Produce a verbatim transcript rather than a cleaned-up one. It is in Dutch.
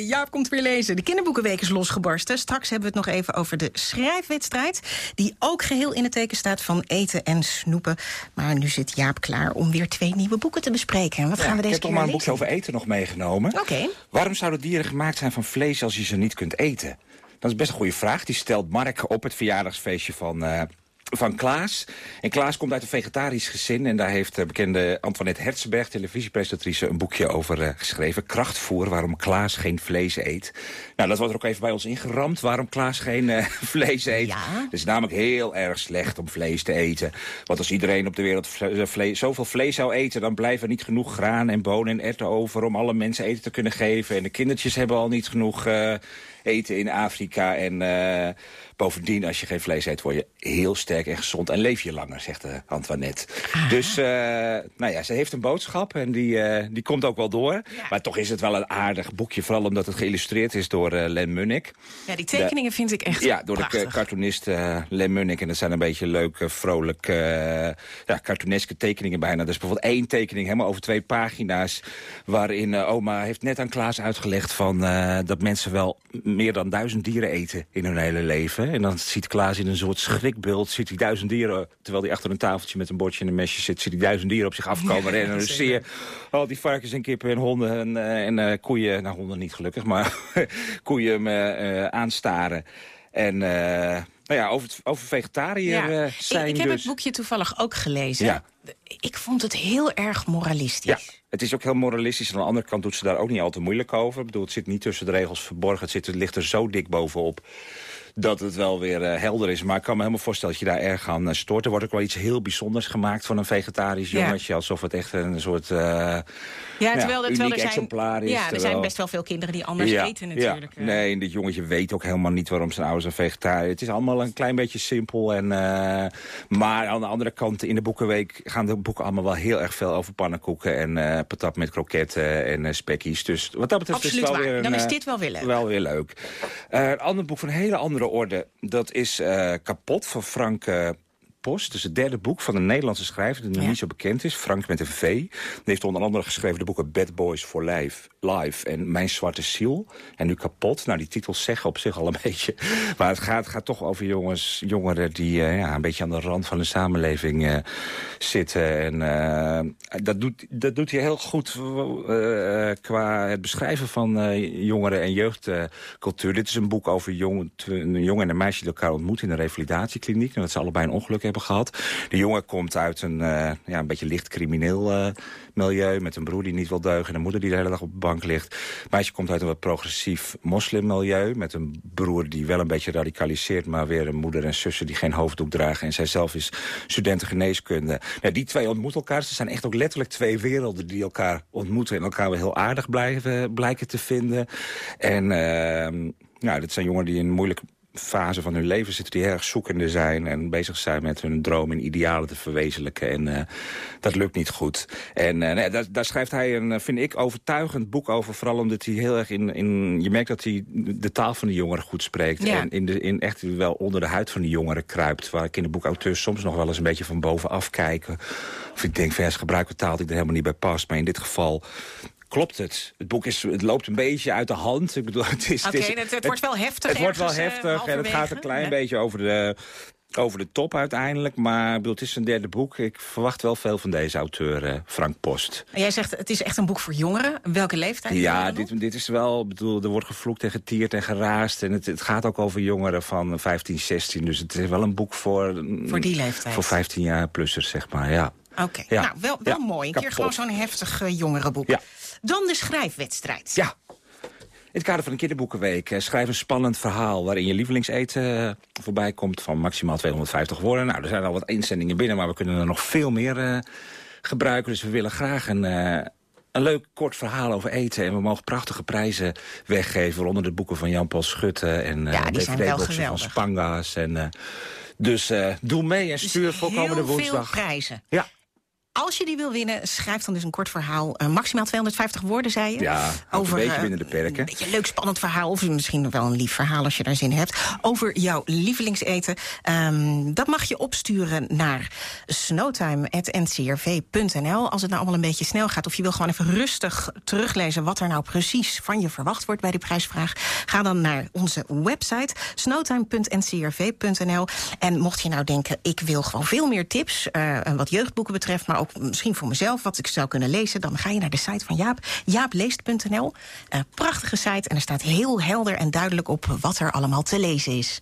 Jaap komt weer lezen. De kinderboekenweek is losgebarsten. Straks hebben we het nog even over de schrijfwedstrijd, die ook geheel in het teken staat van eten en snoepen. Maar nu zit Jaap klaar om weer twee nieuwe boeken te bespreken. Wat ja, gaan we deze keer Ik heb toch maar een lezen? boekje over eten nog meegenomen. Oké. Okay. Waarom zouden dieren gemaakt zijn van vlees als je ze niet kunt eten? Dat is best een goede vraag. Die stelt Mark op het verjaardagsfeestje van... Uh, van Klaas. En Klaas komt uit een vegetarisch gezin. En daar heeft de bekende Antoinette Hertzberg, televisiepresentatrice, een boekje over uh, geschreven. Krachtvoer, waarom Klaas geen vlees eet. Nou, dat wordt er ook even bij ons ingeramd, waarom Klaas geen uh, vlees eet. Ja. Het is namelijk heel erg slecht om vlees te eten. Want als iedereen op de wereld vle vlees, zoveel vlees zou eten, dan blijft er niet genoeg graan en bonen en erwten over om alle mensen eten te kunnen geven. En de kindertjes hebben al niet genoeg uh, eten in Afrika. En uh, bovendien, als je geen vlees eet, word je heel sterk en gezond en leef je langer, zegt uh, Antoinette. Ah. Dus, uh, nou ja, ze heeft een boodschap en die, uh, die komt ook wel door. Ja. Maar toch is het wel een aardig boekje, vooral omdat het geïllustreerd is door uh, Len Munnik. Ja, die tekeningen de, vind ik echt Ja, door prachtig. de cartoonist uh, Len Munnik. En dat zijn een beetje leuke, vrolijke, uh, ja, cartooneske tekeningen bijna. Er is bijvoorbeeld één tekening, helemaal over twee pagina's, waarin uh, oma heeft net aan Klaas uitgelegd van, uh, dat mensen wel meer dan duizend dieren eten in hun hele leven. En dan ziet Klaas in een soort schrikbeeld, ziet hij duizend dieren, terwijl hij achter een tafeltje met een bordje en een mesje zit, ziet hij duizend dieren op zich afkomen. Ja, en dan zie je al die varkens en kippen en honden en, uh, en uh, koeien, nou honden niet gelukkig, maar koeien hem uh, aanstaren. En uh, nou ja, over, over vegetariër ja. uh, zijn ik, ik heb dus... het boekje toevallig ook gelezen. Ja. Ik vond het heel erg moralistisch. Ja, het is ook heel moralistisch. En aan de andere kant doet ze daar ook niet al te moeilijk over. Ik bedoel, het zit niet tussen de regels verborgen. Het, zit, het ligt er zo dik bovenop dat het wel weer uh, helder is. Maar ik kan me helemaal voorstellen dat je daar erg aan uh, stoort. Er wordt ook wel iets heel bijzonders gemaakt van een vegetarisch ja. jongetje. Alsof het echt een soort uh, ja, terwijl, ja, terwijl er zijn, exemplaar is. Ja, er terwijl... zijn best wel veel kinderen die anders ja, eten natuurlijk. Ja. Nee, en dit jongetje weet ook helemaal niet waarom zijn ouders een vegetariër. Het is allemaal een klein beetje simpel. En, uh, maar aan de andere kant, in de boekenweek gaan de boeken allemaal wel heel erg veel over pannenkoeken en uh, patat met kroketten en uh, spekkies. Dus wat dat betreft Absoluut is het wel waar. weer een, Dan is dit wel weer leuk. Wel weer leuk. Uh, een ander boek van een hele andere orde, dat is uh, Kapot van Frank uh, Post. Dus het derde boek van een Nederlandse schrijver die nog ja. niet zo bekend is. Frank met een V. Die heeft onder andere geschreven de boeken Bad Boys for Life, Life en Mijn Zwarte Ziel. En nu Kapot. Nou, die titels zeggen op zich al een beetje. Maar het gaat, gaat toch over jongens, jongeren die uh, ja, een beetje aan de rand van de samenleving uh, zitten. En uh, dat, doet, dat doet hij heel goed uh, qua het beschrijven van uh, jongeren- en jeugdcultuur. Uh, Dit is een boek over jong, een jongen en een meisje die elkaar ontmoeten in een revalidatiekliniek. En dat ze allebei een ongeluk hebben gehad. De jongen komt uit een, uh, ja, een beetje licht crimineel uh, milieu, met een broer die niet wil deugen en een moeder die de hele dag op de bank ligt. Het meisje komt uit een wat progressief moslimmilieu, met een broer die wel een beetje radicaliseert, maar weer een moeder en zussen die geen hoofddoek dragen. En zij zelf is studenten geneeskunde. Nou, die twee ontmoeten elkaar. Ze zijn echt ook letterlijk twee werelden die elkaar ontmoeten en elkaar wel heel aardig blijven, blijken te vinden. En uh, nou, dit zijn jongeren die in een moeilijke fase van hun leven zitten, die erg zoekende zijn en bezig zijn met hun droom en idealen te verwezenlijken. En uh, dat lukt niet goed. En uh, nee, daar, daar schrijft hij een, vind ik, overtuigend boek over. Vooral omdat hij heel erg in, in je merkt dat hij de taal van de jongeren goed spreekt. Ja. En in de, in echt wel onder de huid van de jongeren kruipt. Waar ik in de boekauteurs soms nog wel eens een beetje van bovenaf kijk. Of ik denk, vers gebruiken taal die er helemaal niet bij past. Maar in dit geval klopt het. Het boek is, het loopt een beetje uit de hand. Ik bedoel, het is, Oké, het, het, het wordt wel heftig. Het wordt wel ergens, heftig uh, en het gaat een klein ja. beetje over de, over de top uiteindelijk. Maar ik bedoel, het is een derde boek. Ik verwacht wel veel van deze auteur, uh, Frank Post. En jij zegt, het is echt een boek voor jongeren. Welke leeftijd? Ja, dit, dit is wel, ik bedoel, er wordt gevloekt en getierd en geraast. En het, het gaat ook over jongeren van vijftien, zestien. Dus het is wel een boek voor... Voor die leeftijd? Voor vijftien jaar plussers, zeg maar, ja. Oké, okay. ja. nou, wel, wel ja. mooi. Een Kapot. keer gewoon zo'n heftig uh, jongerenboek. Ja. Dan de schrijfwedstrijd. Ja. In het kader van de kinderboekenweek uh, schrijf een spannend verhaal waarin je lievelingseten uh, voorbij komt van maximaal tweehonderdvijftig woorden. Nou, er zijn al wat inzendingen binnen, maar we kunnen er nog veel meer uh, gebruiken. Dus we willen graag een, uh, een leuk kort verhaal over eten. En we mogen prachtige prijzen weggeven, waaronder de boeken van Jan-Paul Schutte en uh, ja, D V D-boxen van Spanga's. En, uh, dus uh, doe mee en stuur dus voor komende woensdag. Heel veel prijzen. Ja. als je die wil winnen, schrijf dan dus een kort verhaal. Uh, maximaal tweehonderdvijftig woorden, zei je. Ja, over, een beetje binnen de perken. Een beetje een leuk, spannend verhaal. Of misschien wel een lief verhaal als je daar zin in hebt. Over jouw lievelingseten. Um, dat mag je opsturen naar snowtime at n c r v punt n l. Als het nou allemaal een beetje snel gaat, of je wil gewoon even rustig teruglezen wat er nou precies van je verwacht wordt bij de prijsvraag, ga dan naar onze website snowtime punt n c r v punt n l. En mocht je nou denken, ik wil gewoon veel meer tips, uh, wat jeugdboeken betreft, maar ook misschien voor mezelf, wat ik zou kunnen lezen, dan ga je naar de site van Jaap, jaap leest punt n l. Uh, prachtige site en er staat heel helder en duidelijk op wat er allemaal te lezen is.